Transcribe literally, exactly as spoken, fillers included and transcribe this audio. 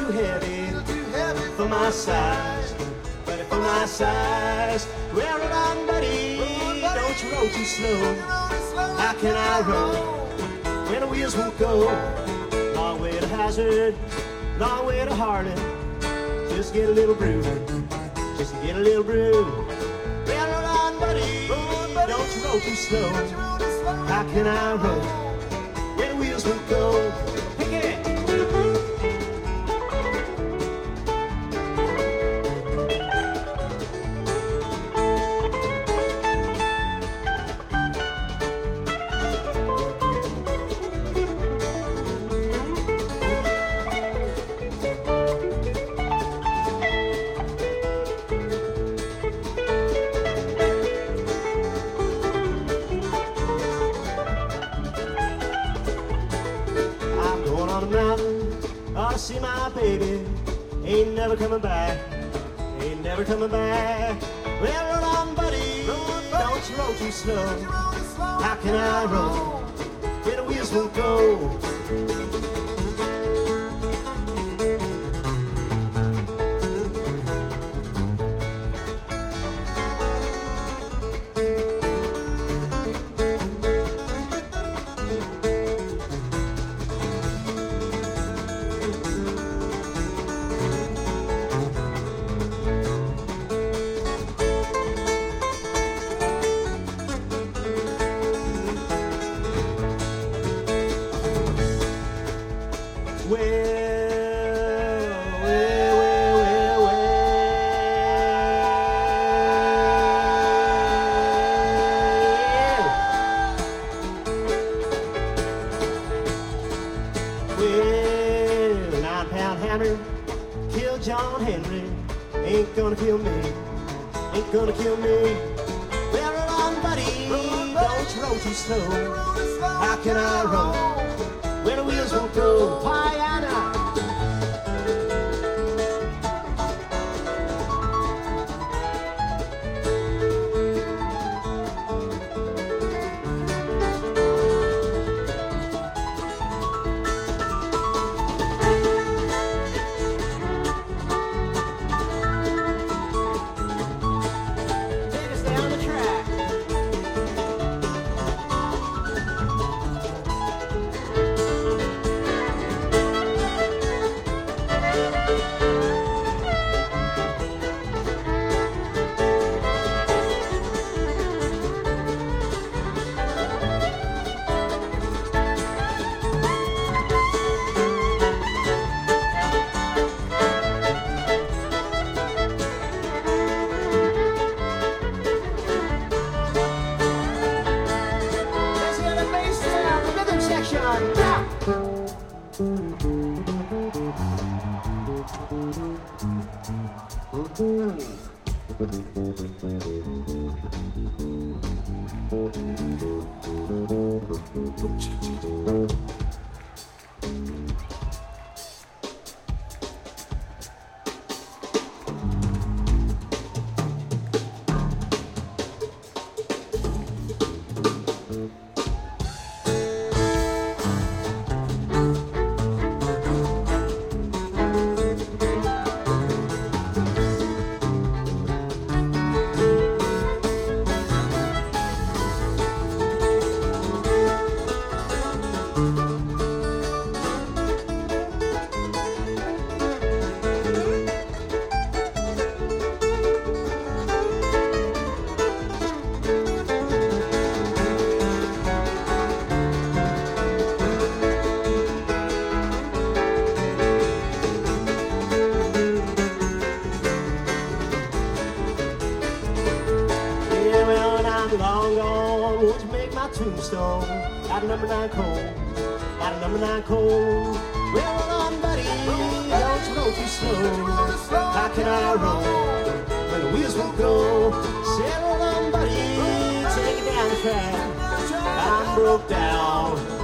too heavy for my size. But for my size, well, run on, buddy, don't you roll too slow. How can I roll when the wheels won't go? Long way to Hazard, long way to Harlan, just get a little brew, just to get a little brew. Well, run on, buddy, don't you roll too slow. How can I roll when the wheels won't go? Pick it. Ought to see my baby, ain't never coming back, ain't never coming back. Well, run on, buddy, don't you roll too slow. How can I roll when the wheels won't go? Well, well, well, well, well. Well, nine-pound hammer killed John Henry. Ain't gonna kill me, ain't gonna kill me. Well, run on, buddy, don't you roll too slow. How can I roll when the wheels won't go? Piana. Take us down the track. Long gone, won't you make my tombstone out of number nine coal, out of number nine coal. Well, run on, buddy, don't you roll too slow. How can I roll when the wheels won't go? Say, roll on, buddy, take it down the track. I'm broke down.